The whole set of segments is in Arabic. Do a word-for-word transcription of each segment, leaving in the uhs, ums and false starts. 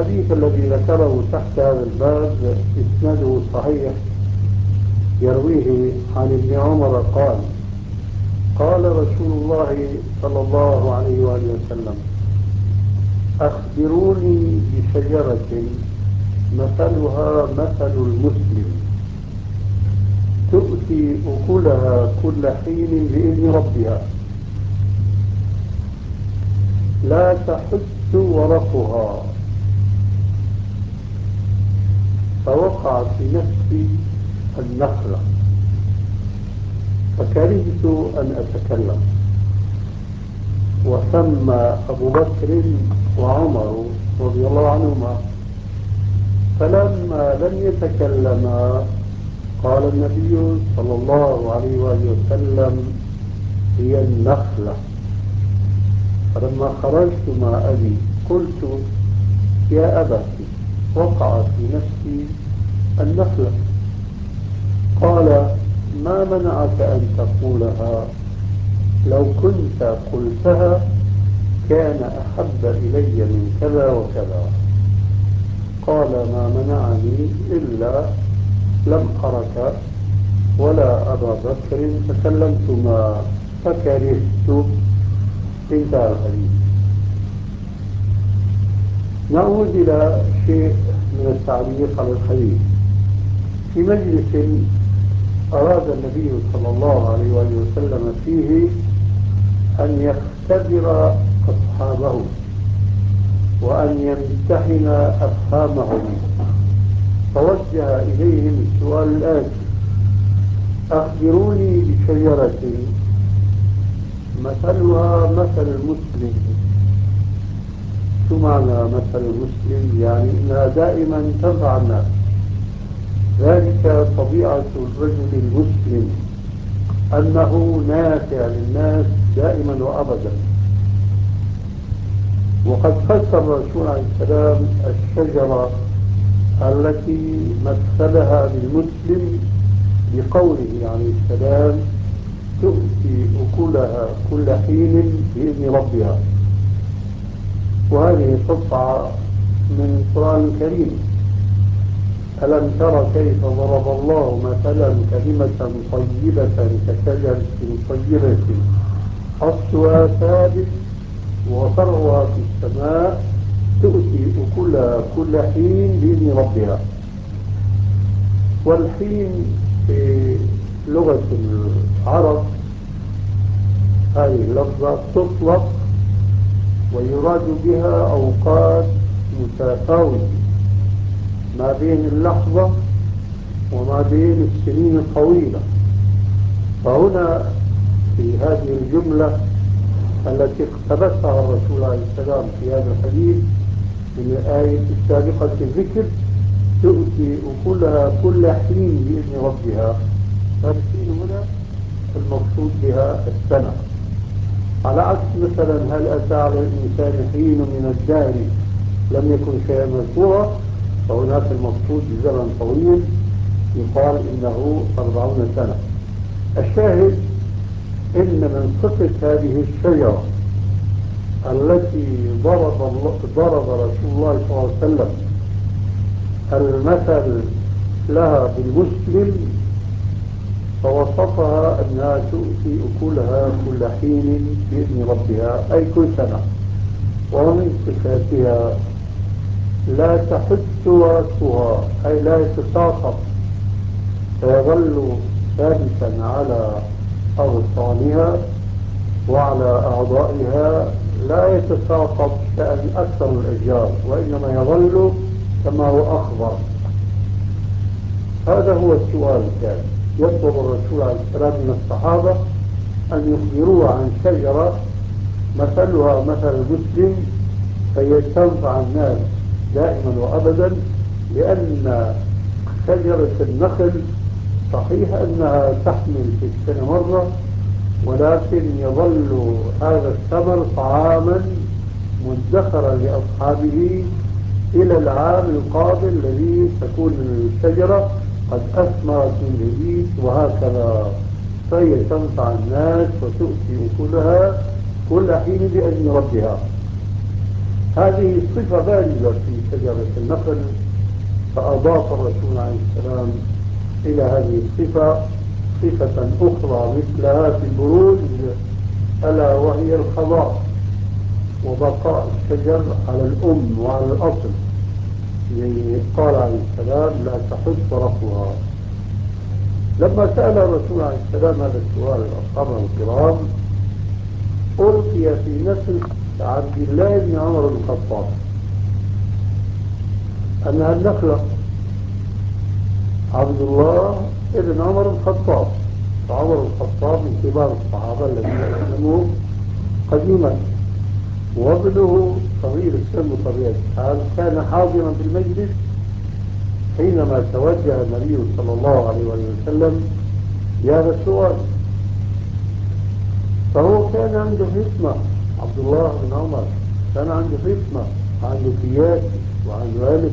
الحديث الذي ذكره تحت هذا الباب إسناده صحيح، يرويه عن ابن عمر قال: قال رسول الله صلى الله عليه وآله وسلم: أخبروني بشجرة مثلها مثل المسلم تؤتي أكلها كل حين بإذن ربها، لا تحس ورقها. فوقع في نفسي النخلة فكرهت أن أتكلم، وثم أبو بكر وعمر رضي الله عنهما، فلما لم يتكلما قال النبي صلى الله عليه وآله وسلم: هي النخلة. فلما خرجت مع أبي قلت: يا أبت، وقع في نفسي النخلة. قال: ما منعك أن تقولها؟ لو كنت قلتها كان أحب إلي من كذا وكذا. قال: ما منعني إلا لم أرك ولا أبا بكر تكلمتما فكرهت. انتهى الحديث. نعود إلى شيء من التعليق على الحديث. في مجلس أراد النبي صلى الله عليه وآله وسلم فيه أن يختبر أصحابه وأن يمتحن أفهامهم، فوجه إليهم السؤال الآتي: أخبروني بشجرة مثلها مثل المسلم. شو معنى مثل المسلم؟ يعني إنها دائما تنفع الناس، ذلك طبيعة الرجل المسلم، أنه نافع للناس دائما وأبدا. وقد فسر الرسول عليه السلام الشجرة التي مثلها بالمسلم بقوله عليه السلام: تؤتي أكلها كل حين بإذن ربها. وهذه قطعة من القرآن الكريم: ألم تر كيف ضرب الله مثلا كلمة طيبة كشجرة طيبة أصلها ثابت وفرعها في السماء تؤتي أكلها كل حين بإذن ربها. والحين في لغة العرب هذه اللفظة تطلق ويراد بها أوقات متفاوتة ما بين اللحظة وما بين السنين الطويلة. فهنا في هذه الجملة التي اقتبسها الرسول عليه السلام في هذا الحديث من الآية السابقة الذكر: تؤتي أكلها كل حين بإذن ربها. فالحين هنا المقصود بها السنة، على عكس مثلا: هل أتى على الإنسان حين من الدهر لم يكن شيئا مذكورا، فهناك المقصود بزمن طويل يقال إنه أربعون سنة. الشاهد إن من صفة هذه الشجرة التي ضرب, ضرب رسول الله صلى الله عليه وسلم المثل لها بالمسلم، فوصفها أنها تؤتي أكلها كل حين بإذن ربها، أي كل سنة. ومن صفاتها لا تحس ورقها، أي لا يتساقط فيظل ثابتا على أغصانها وعلى أعضائها، لا يتساقط كأن أكثر الأشجار، وإنما يظل كما هو أخضر. هذا هو السؤال. كان يطلب الرسول عليه السلام من الصحابة أن يخبروه عن شجرة مثلها مثل المسلم، فهي تنفع الناس دائما وأبدا، لأن شجرة النخل صحيح أنها تحمل في السنة مرة، ولكن يظل هذا الثمر طعاما مدخرا لأصحابه إلى العام القابل الذي تكون الشجرة قد أثمرت من جديد، وهكذا. فهي تنفع الناس وتؤتي أكلها كل حين بإذن ربها. هذه صفة بارزة في شجرة النخل، فأضاف الرسول عليه السلام إلى هذه الصفة صفة أخرى مثلها في البروز، ألا وهي الخضار وبقاء الشجر على الأم وعلى الأصل. يعني قال عليه السلام لا تحد فرقها. لما سأل الرسول عليه السلام هذا السؤال الأصحاب الكرام، ألقي في نفس عبد الله بن عمر بن الخطاب أنها النخلة. عبد الله بن عمر بن الخطاب، فعمر بن الخطاب من كبار الصحابة الذين أسلموا قديما، وابنه صغير السن بطبيعة الحال كان حاضرا في المجلس حينما توجه النبي صلى الله عليه وسلم بهذا السؤال. فهو كان عنده حكمة، عبد الله بن عمر كان عنده حكمة وعنده قياس وعنده علم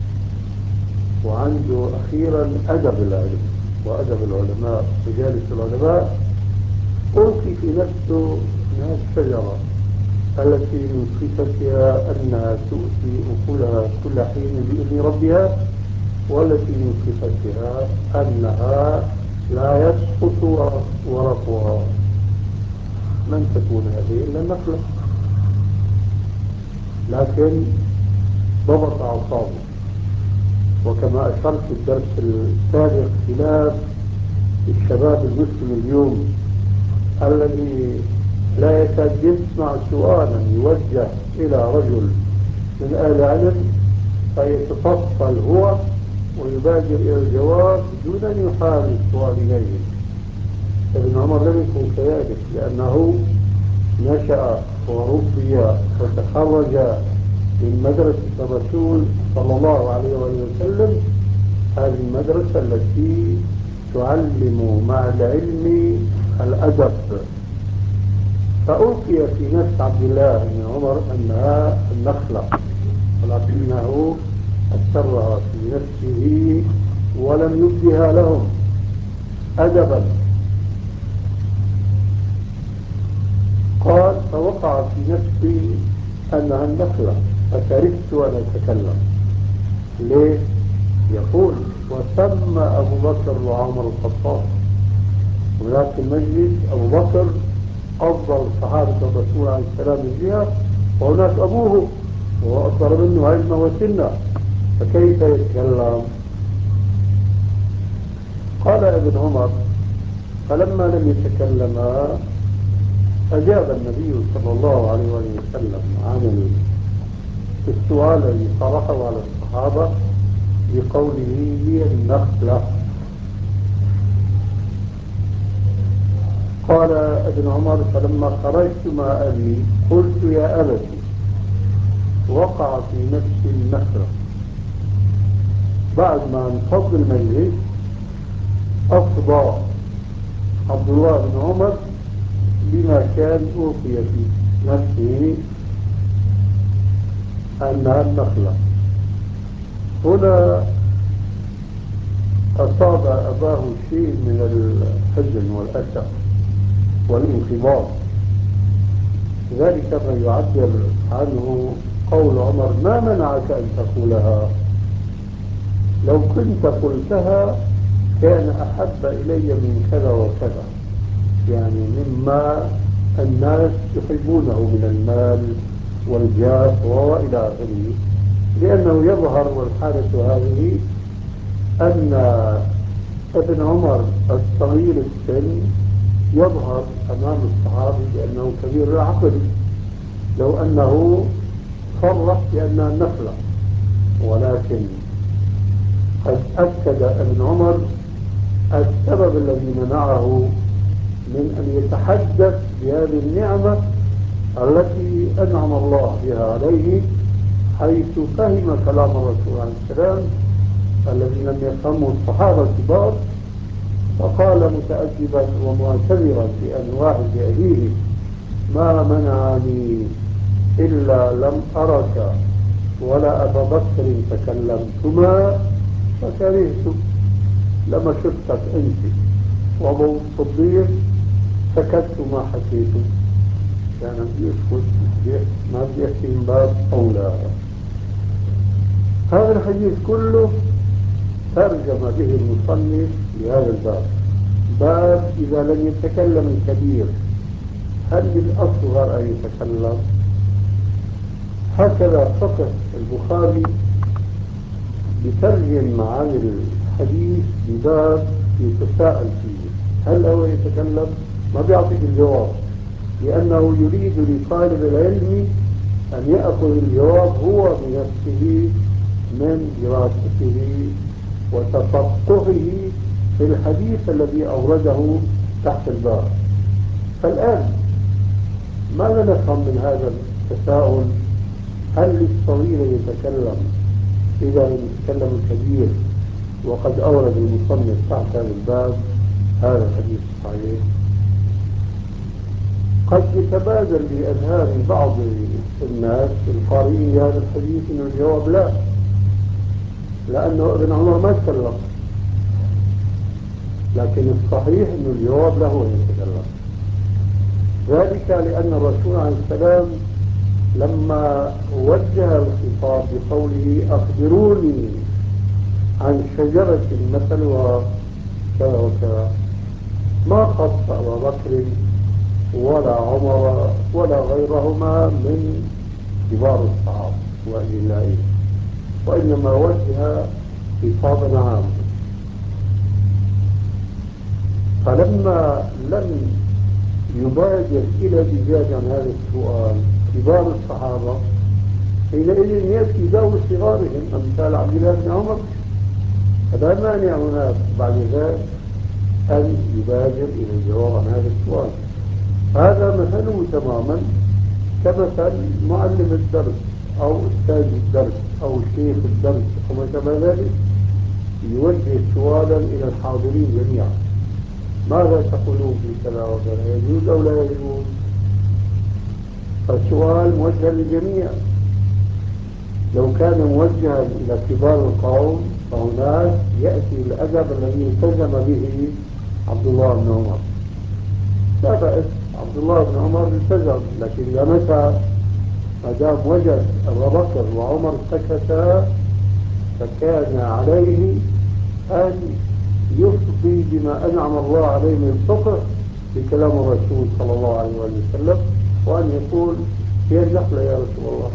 وعنده أخيرا أدب العلم وأدب العلماء وجالس العلماء. ألقي في نفسه أنها الشجرة التي من صفتها أنها تؤتي أكلها كل حين بإذن ربها، والتي من صفتها أنها لا يسقط ورقها. من تكون هذه إلا النخلة؟ لكن ضبط أعصابه، وكما أشرت في الدرس السابق خلاف الشباب المسلم اليوم الذي لا يكاد يسمع سؤالا يوجه إلى رجل من أهل علم فيتفصل هو ويبادر إلى الجواب دون أن يحال السؤال إليه. ابن عمر لم يكن كذلك، لأنه نشأ وربي وتخرج من مدرسة الرسول صلى الله عليه وسلم، هذه المدرسة التي تعلم مع العلم الأدب. فألقي في نفس عبد الله بن عمر أنها النخلة، ولكنه أسرها في نفسه ولم يبدها لهم أدبا. قال فوقع في نفسي أنها النخلة فكرهت أن أتكلم. ليه؟ يقول وثم أبو بكر وعمر الخطاب، هناك في المجلس أبو بكر أفضل صحابة الرسول عليه السلام من جهة، وهناك أبوه وهو أكبر منه علما وسنا، فكيف يتكلم؟ قال ابن عمر فلما لم يتكلما أجاب النبي صلى الله عليه وسلم عن السؤال الذي طرحه على الصحابة بقوله هي النخلة. قال ابن عمر فلما خرجت مع أبي قلت يا أبتي وقع في نفسي النخلة. بعد ما انفض المجلس أفضى عبد الله بن عمر بما كان أوقي في نفسه أنها النخلة. هنا أصاب أباه شيء من الحزن والأسى والانقباض، ذلك ما يعبر عنه قول عمر ما منعك أن تقولها؟ لو كنت قلتها كان أحب إلي من كذا وكذا، يعني مما الناس يحبونه من المال والجاه وإلى آخره. لأنه يظهر والحالة هذه أن ابن عمر الصغير السن يظهر أمام الصحابي بأنه كبير العقل، لو أنه صرح بأنها النخلة. ولكن قد أكد ابن عمر السبب الذي منعه من أن يتحدث بهذه النعمة التي أنعم الله بها عليه، حيث فهم كلام الرسول عليه السلام الذي لم يفهمه الصحابة الكبار، فقال متأدبا ومعتذرا بأنواع بأبيه ما منعني إلا لم أرك ولا أبا بكر تكلمتما فكرهت. لما شفتك أنت وأبو الصديق سكت ما حكيت. كان بيسكت ما بيحكي من باب أولى. هذا الحديث كله ترجم به المصنف لهذا الباب. باب إذا لم يتكلم الكبير هل للأصغر أن يتكلم؟ هكذا فقه البخاري بترجم معاني الحديث بباب يتساءل فيه هل هو يتكلم؟ ما بيعطيك الجواب، لأنه يريد لطالب العلم أن يأخذ الجواب هو بنفسه من دراسته وتفقهه في الحديث الذي أورده تحت الباب. فالآن ماذا نفهم من هذا التساؤل؟ هل للصغير يتكلم إذا لم يتكلم الكبير؟ وقد أورد المصنف تحت هذا الباب هذا الحديث الصحيح. قد يتبادل لأذهان بعض الناس القارئين لهذا الحديث أن الجواب لا، لأنه ابن عمر ما تكلم، لكن الصحيح أن الجواب له أن يتكلم. ذلك لأن الرسول عليه السلام لما وجه الخطاب بقوله أخبروني عن شجرة مثلها كذا وكذا ما خص أبا بكر ولا عمر ولا غيرهما من كبار الصحابة وإلا وإنما وجه خطابا عاما. فلما لم يبادر إلى الإجابة عن هذا السؤال كبار الصحابة حينئذ يأتي ذوي صغارهم أمثال عبد الله بن عمر، فلا مانع هناك بعد ذلك أن يبادر إلى الجواب عن هذا السؤال. هذا مثله تماما كمثل معلم الدرس أو أستاذ الدرس أو شيخ الدرس وما شابه ذلك يوجه سؤالا إلى الحاضرين جميعا: ماذا تقولون في كذا وكذا، يجوز أو لا يجوز؟ فالسؤال موجه للجميع. لو كان موجها إلى كبار القوم فهناك يأتي الأدب الذي التزم به عبد الله بن عمر، لا بأس، عبد الله بن عمر التزم، لكن إذا متى ما دام وجد أبا بكر وعمر سكتا فكان عليه أن يفضي بما أنعم الله عليه من الفقه بكلام الرسول صلى الله عليه وسلم، وأن يقول هي النقلة يا رسول الله.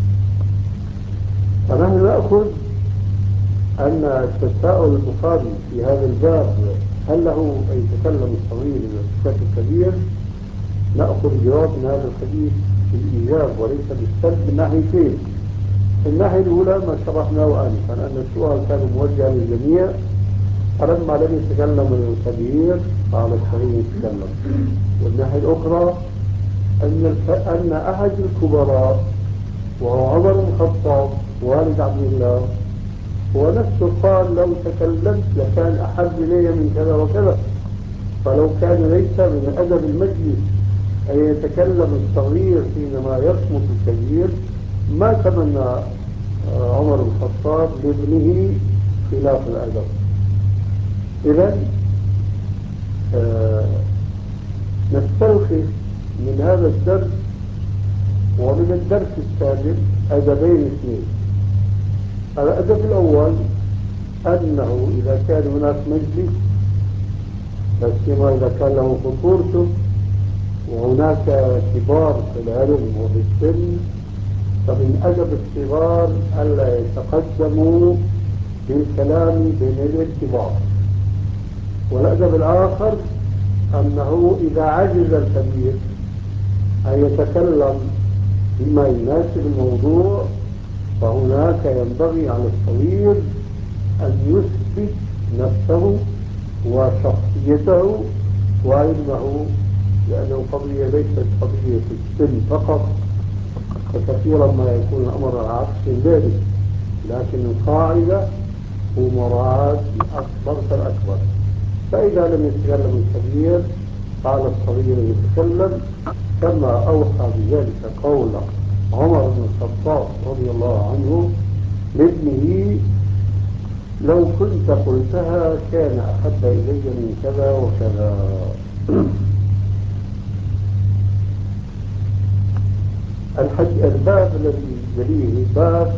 فنحن نأخذ أن تساؤل البخاري في هذا الباب هل له أن يتكلم الصغير إذا سكت الكبير، نأخذ جواب من هذا الحديث بالإيجاب وليس بالسلب من ناحيتين. الناحية الأولى ما شرحناه آنفا أن السؤال كان موجه للجميع، فلما لم يتكلم الكبير قال الصغير يتكلم. والناحية الأخرى أن أن أحد الكبراء وهو عمر بن الخطاب والد عبد الله هو نفسه قال لو تكلمت لكان أحب إلي من كذا وكذا. فلو كان ليس من أدب المجلس أن يتكلم الصغير حينما يصمت الكبير ما تمنى عمر بن الخطاب لابنه خلاف الأدب. إذن آه نستلخص من هذا الدرس ومن الدرس السابق أدبين اثنين. الأدب الأول أنه إذا كان هناك مجلس لا سيما إذا كان له خطورته وهناك كبار في العلم وفي السن، فمن أدب الصغار ألا يتقدموا بالكلام بين يدي الكبار. والأدب الآخر أنه إذا عجز الكبير أن يتكلم بما يناسب الموضوع فهناك ينبغي على الصغير أن يثبت نفسه وشخصيته وعلمه، لأنه قضية ليست قضية السن فقط، فكثيرا ما يكون الأمر على عكس ذلك، لكن القاعدة هو مراعاة الأكبر فالأكبر. فإذا لم يتكلم الكبير قال الصغير يتكلم، كما أوحى بذلك قول عمر بن الخطاب رضي الله عنه لابنه: لو كنت قلتها كان أحب إلي من كذا وكذا. الحج الباب الذي يليه باب